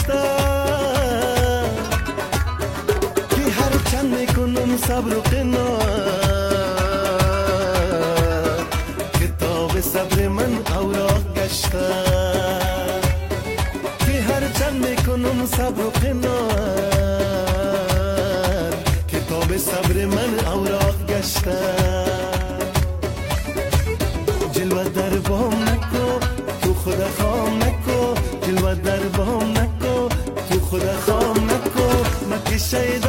گشتم که هر چند میکنم صبر و قناعت کتاب صبر من اوراق گشتم که هر چند میکنم صبر و قناعت کتاب صبر من اوراق گشتم جلوه در بام نکو تو خود خام نکو جلوه در بام نکو تو خود خام نکو مکی شید